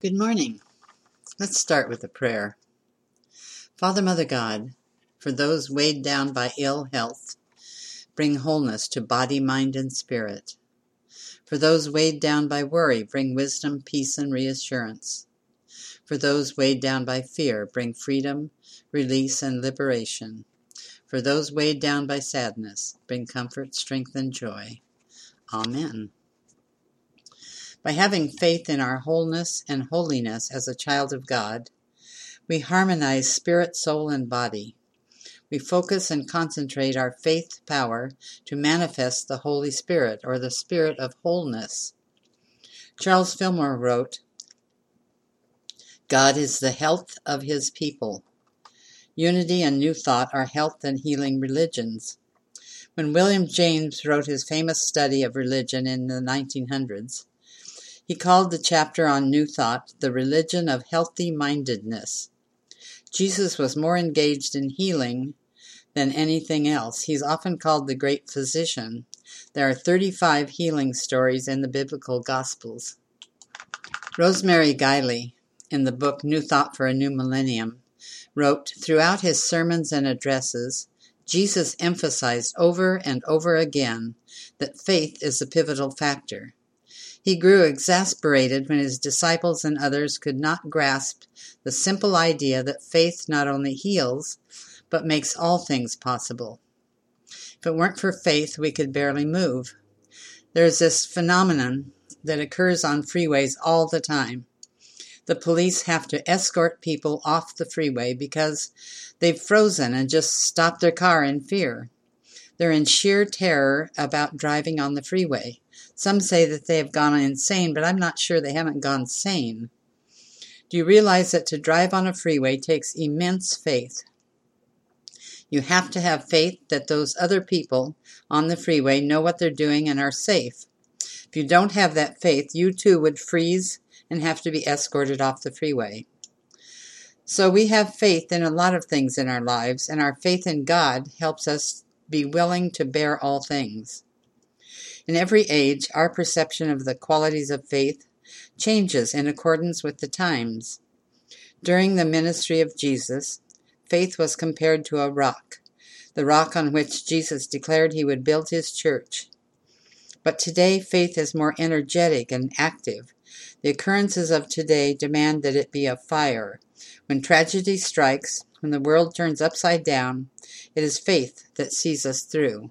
Good morning. Let's start with a prayer. Father, Mother God, for those weighed down by ill health, bring wholeness to body, mind, and spirit. For those weighed down by worry, bring wisdom, peace, and reassurance. For those weighed down by fear, bring freedom, release, and liberation. For those weighed down by sadness, bring comfort, strength, and joy. Amen. By having faith in our wholeness and holiness as a child of God, we harmonize spirit, soul, and body. We focus and concentrate our faith power to manifest the Holy Spirit, or the Spirit of wholeness. Charles Fillmore wrote, God is the health of his people. Unity and New Thought are health and healing religions. When William James wrote his famous study of religion in the 1900s, he called the chapter on New Thought the religion of healthy mindedness. Jesus was more engaged in healing than anything else. He's often called the great physician. There are 35 healing stories in the biblical Gospels. Rosemary Guiley, in the book New Thought for a New Millennium, wrote, throughout his sermons and addresses, Jesus emphasized over and over again that faith is the pivotal factor. He grew exasperated when his disciples and others could not grasp the simple idea that faith not only heals, but makes all things possible. If it weren't for faith, we could barely move. There's this phenomenon that occurs on freeways all the time. The police have to escort people off the freeway because they've frozen and just stopped their car in fear. They're in sheer terror about driving on the freeway. Some say that they have gone insane, but I'm not sure they haven't gone sane. Do you realize that to drive on a freeway takes immense faith? You have to have faith that those other people on the freeway know what they're doing and are safe. If you don't have that faith, you too would freeze and have to be escorted off the freeway. So we have faith in a lot of things in our lives, and our faith in God helps us be willing to bear all things. In every age, our perception of the qualities of faith changes in accordance with the times. During the ministry of Jesus, faith was compared to a rock, the rock on which Jesus declared he would build his church. But today, faith is more energetic and active. The occurrences of today demand that it be a fire. When tragedy strikes, when the world turns upside down, it is faith that sees us through.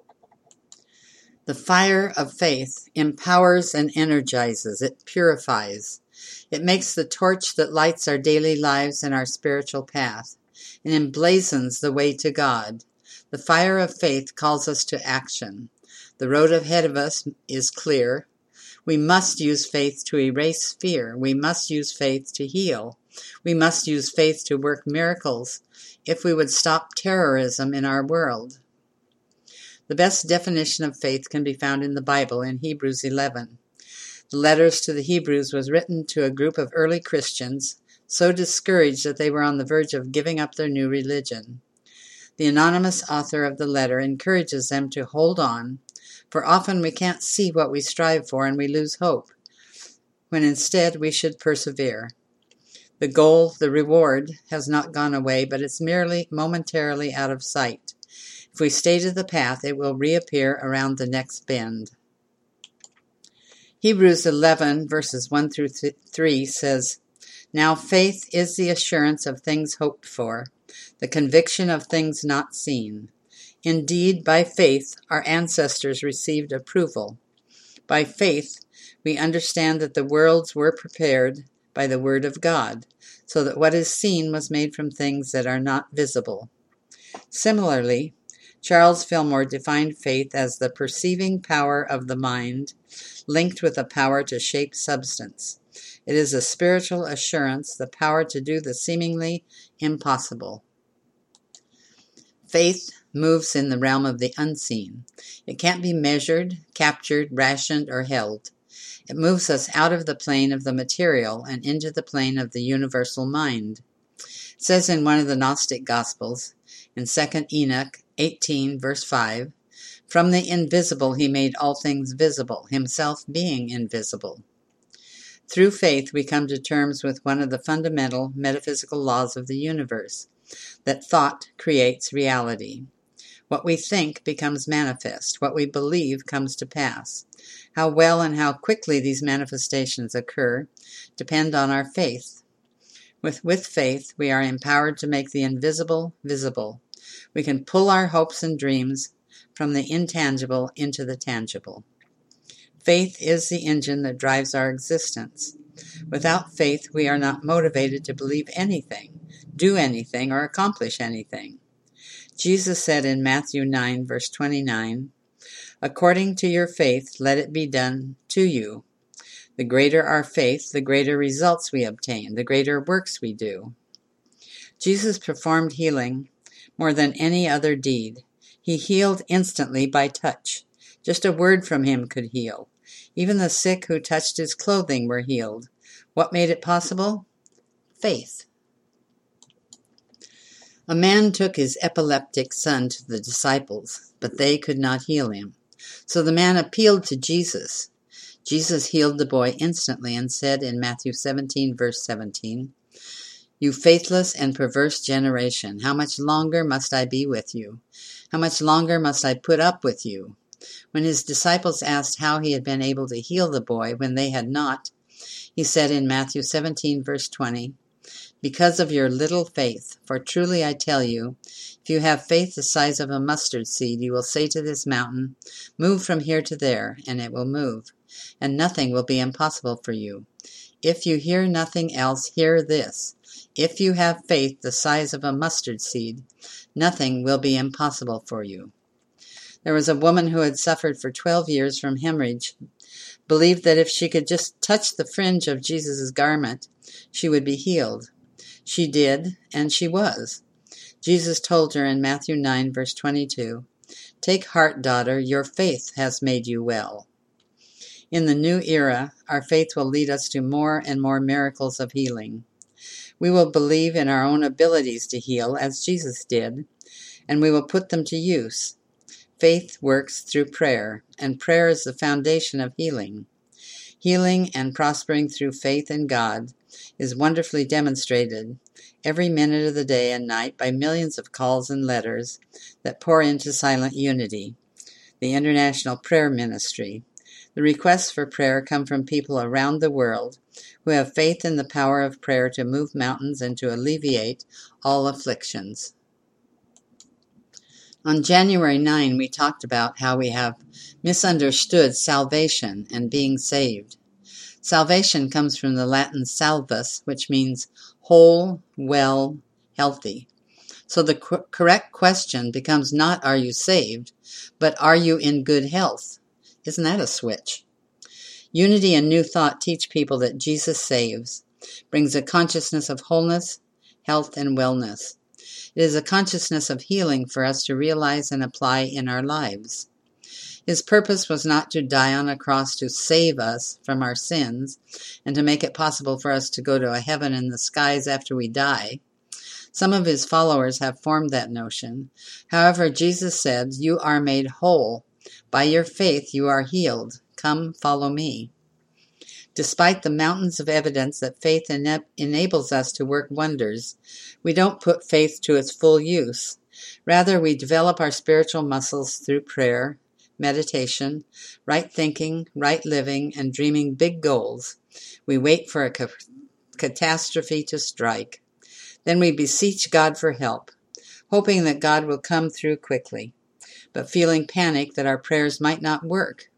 The fire of faith empowers and energizes. It purifies. It makes the torch that lights our daily lives and our spiritual path, and emblazons the way to God. The fire of faith calls us to action. The road ahead of us is clear. We must use faith to erase fear. We must use faith to heal. We must use faith to work miracles if we would stop terrorism in our world. The best definition of faith can be found in the Bible in Hebrews 11. The letters to the Hebrews was written to a group of early Christians so discouraged that they were on the verge of giving up their new religion. The anonymous author of the letter encourages them to hold on, for often we can't see what we strive for and we lose hope, when instead we should persevere. The goal, the reward, has not gone away, but it's merely momentarily out of sight. If we stay to the path, it will reappear around the next bend. Hebrews 11, verses 1 through 3 says, Now faith is the assurance of things hoped for, the conviction of things not seen. Indeed, by faith, our ancestors received approval. By faith, we understand that the worlds were prepared by the word of God, so that what is seen was made from things that are not visible. Similarly, Charles Fillmore defined faith as the perceiving power of the mind, linked with a power to shape substance. It is a spiritual assurance, the power to do the seemingly impossible. Faith moves in the realm of the unseen. It can't be measured, captured, rationed, or held. It moves us out of the plane of the material and into the plane of the universal mind. It says in one of the Gnostic Gospels, in 2 Enoch 18, verse 5, From the invisible he made all things visible, himself being invisible. Through faith, we come to terms with one of the fundamental metaphysical laws of the universe, that thought creates reality. What we think becomes manifest. What we believe comes to pass. How well and how quickly these manifestations occur depend on our faith. With faith, we are empowered to make the invisible visible. We can pull our hopes and dreams from the intangible into the tangible. Faith is the engine that drives our existence. Without faith, we are not motivated to believe anything, do anything, or accomplish anything. Jesus said in Matthew 9, verse 29, "According to your faith, let it be done to you." The greater our faith, the greater results we obtain, the greater works we do. Jesus performed healing more than any other deed. He healed instantly by touch. Just a word from him could heal. Even the sick who touched his clothing were healed. What made it possible? Faith. A man took his epileptic son to the disciples, but they could not heal him. So the man appealed to Jesus. Jesus healed the boy instantly and said in Matthew 17, verse 17, "You faithless and perverse generation, how much longer must I be with you? How much longer must I put up with you?" When his disciples asked how he had been able to heal the boy when they had not, he said in Matthew 17, verse 20, "Because of your little faith, for truly I tell you, if you have faith the size of a mustard seed, you will say to this mountain, 'Move from here to there,' and it will move, and nothing will be impossible for you. If you hear nothing else, hear this. If you have faith the size of a mustard seed, nothing will be impossible for you." There was a woman who had suffered for 12 years from hemorrhage, believed that if she could just touch the fringe of Jesus' garment, she would be healed. She did, and she was. Jesus told her in Matthew 9, verse 22, "Take heart, daughter, your faith has made you well." In the new era, our faith will lead us to more and more miracles of healing. We will believe in our own abilities to heal, as Jesus did, and we will put them to use. Faith works through prayer, and prayer is the foundation of healing. Healing and prospering through faith in God is wonderfully demonstrated every minute of the day and night by millions of calls and letters that pour into Silent Unity, the international prayer ministry. The requests for prayer come from people around the world who have faith in the power of prayer to move mountains and to alleviate all afflictions. On January 9, we talked about how we have misunderstood salvation and being saved. Salvation comes from the Latin salvus, which means whole, well, healthy. So the correct question becomes not "Are you saved?" but "Are you in good health?" Isn't that a switch? Unity and New Thought teach people that Jesus saves, brings a consciousness of wholeness, health, and wellness. It is a consciousness of healing for us to realize and apply in our lives. His purpose was not to die on a cross to save us from our sins and to make it possible for us to go to a heaven in the skies after we die. Some of his followers have formed that notion. However, Jesus said, "You are made whole. By your faith you are healed. Come, follow me." Despite the mountains of evidence that faith enables us to work wonders, we don't put faith to its full use. Rather, we develop our spiritual muscles through prayer, meditation, right thinking, right living, and dreaming big goals. We wait for a catastrophe to strike. Then we beseech God for help, hoping that God will come through quickly, but feeling panic that our prayers might not work.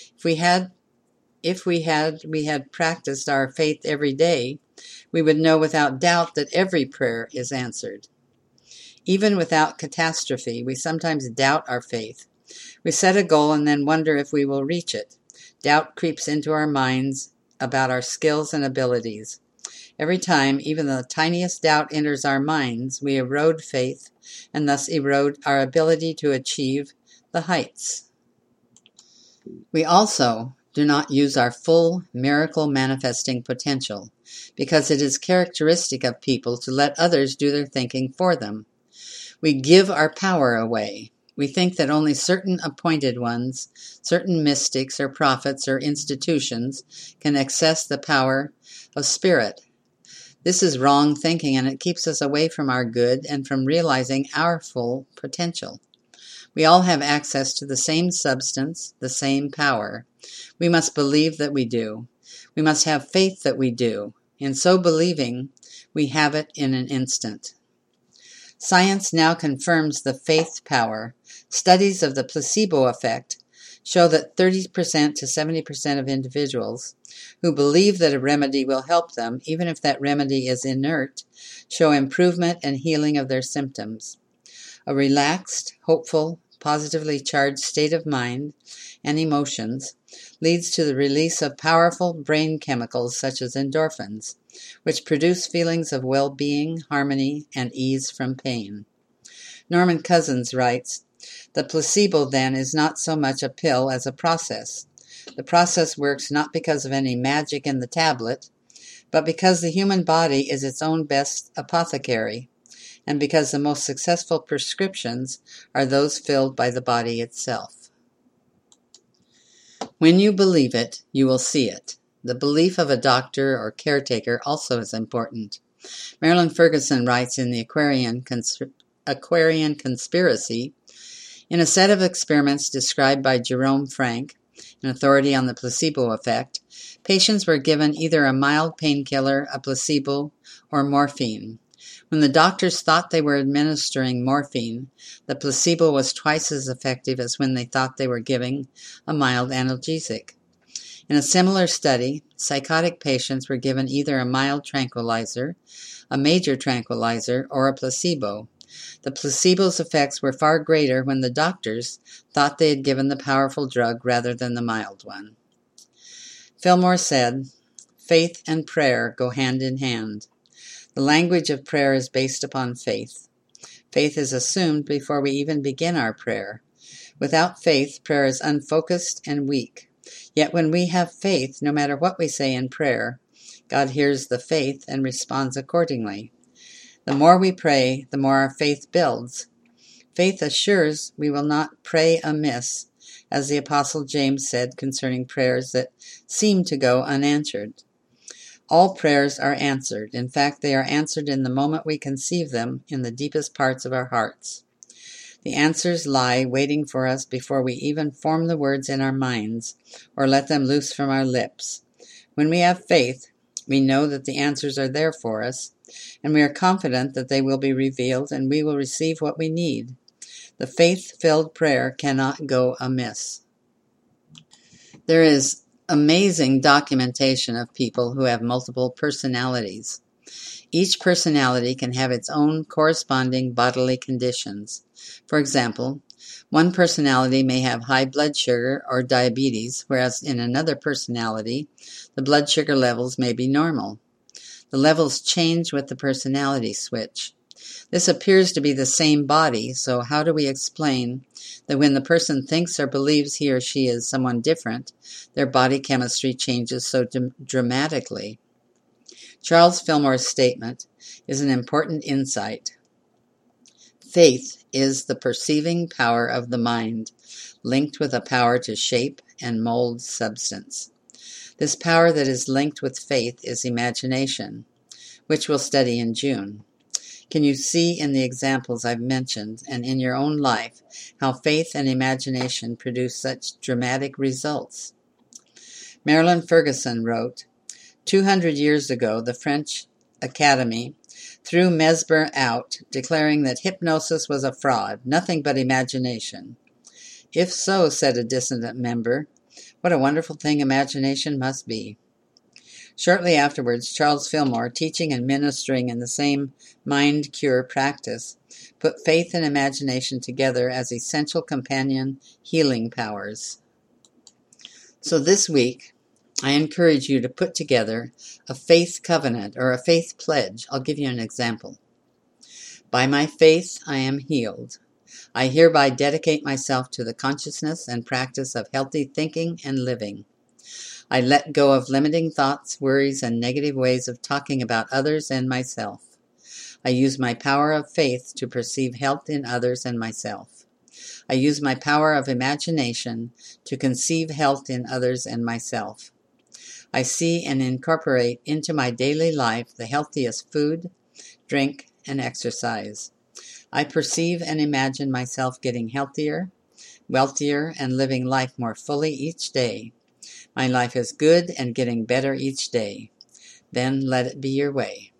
If we had practiced our faith every day, we would know without doubt that every prayer is answered. Even without catastrophe, we sometimes doubt our faith. We set a goal and then wonder if we will reach it. Doubt creeps into our minds about our skills and abilities. Every time even the tiniest doubt enters our minds, we erode faith and thus erode our ability to achieve the heights. We also do not use our full miracle manifesting potential because it is characteristic of people to let others do their thinking for them. We give our power away. We think that only certain appointed ones, certain mystics or prophets or institutions, can access the power of spirit. This is wrong thinking, and it keeps us away from our good and from realizing our full potential. We all have access to the same substance, the same power. We must believe that we do. We must have faith that we do. In so believing, we have it in an instant. Science now confirms the faith power. Studies of the placebo effect show that 30% to 70% of individuals who believe that a remedy will help them, even if that remedy is inert, show improvement and healing of their symptoms. A relaxed, hopeful, positively charged state of mind and emotions leads to the release of powerful brain chemicals such as endorphins, which produce feelings of well-being, harmony, and ease from pain. Norman Cousins writes, "The placebo, then, is not so much a pill as a process. The process works not because of any magic in the tablet, but because the human body is its own best apothecary, and because the most successful prescriptions are those filled by the body itself." When you believe it, you will see it. The belief of a doctor or caretaker also is important. Marilyn Ferguson writes in the Aquarian Conspiracy, in a set of experiments described by Jerome Frank, an authority on the placebo effect, patients were given either a mild painkiller, a placebo, or morphine. When the doctors thought they were administering morphine, the placebo was twice as effective as when they thought they were giving a mild analgesic. In a similar study, psychotic patients were given either a mild tranquilizer, a major tranquilizer, or a placebo. The placebo's effects were far greater when the doctors thought they had given the powerful drug rather than the mild one. Fillmore said, "Faith and prayer go hand in hand. The language of prayer is based upon faith. Faith is assumed before we even begin our prayer. Without faith, prayer is unfocused and weak. Yet when we have faith, no matter what we say in prayer, God hears the faith and responds accordingly. The more we pray, the more our faith builds. Faith assures we will not pray amiss, as the Apostle James said concerning prayers that seem to go unanswered. All prayers are answered. In fact, they are answered in the moment we conceive them in the deepest parts of our hearts. The answers lie waiting for us before we even form the words in our minds or let them loose from our lips. When we have faith, we know that the answers are there for us, and we are confident that they will be revealed and we will receive what we need. The faith-filled prayer cannot go amiss." There is amazing documentation of people who have multiple personalities. Each personality can have its own corresponding bodily conditions. For example, one personality may have high blood sugar or diabetes, whereas in another personality, the blood sugar levels may be normal. The levels change with the personality switch. This appears to be the same body, so how do we explain that when the person thinks or believes he or she is someone different, their body chemistry changes so dramatically? Charles Fillmore's statement is an important insight. Faith is the perceiving power of the mind, linked with a power to shape and mold substance. This power that is linked with faith is imagination, which we'll study in June. Can you see in the examples I've mentioned and in your own life how faith and imagination produce such dramatic results? Marilyn Ferguson wrote, 200 years ago, the French Academy threw Mesmer out, declaring that hypnosis was a fraud, nothing but imagination. "If so," said a dissident member, "what a wonderful thing imagination must be." Shortly afterwards, Charles Fillmore, teaching and ministering in the same mind cure practice, put faith and imagination together as essential companion healing powers. So this week, I encourage you to put together a faith covenant or a faith pledge. I'll give you an example. By my faith, I am healed. I hereby dedicate myself to the consciousness and practice of healthy thinking and living. I let go of limiting thoughts, worries, and negative ways of talking about others and myself. I use my power of faith to perceive health in others and myself. I use my power of imagination to conceive health in others and myself. I see and incorporate into my daily life the healthiest food, drink, and exercise. I perceive and imagine myself getting healthier, wealthier, and living life more fully each day. My life is good and getting better each day. Then let it be your way.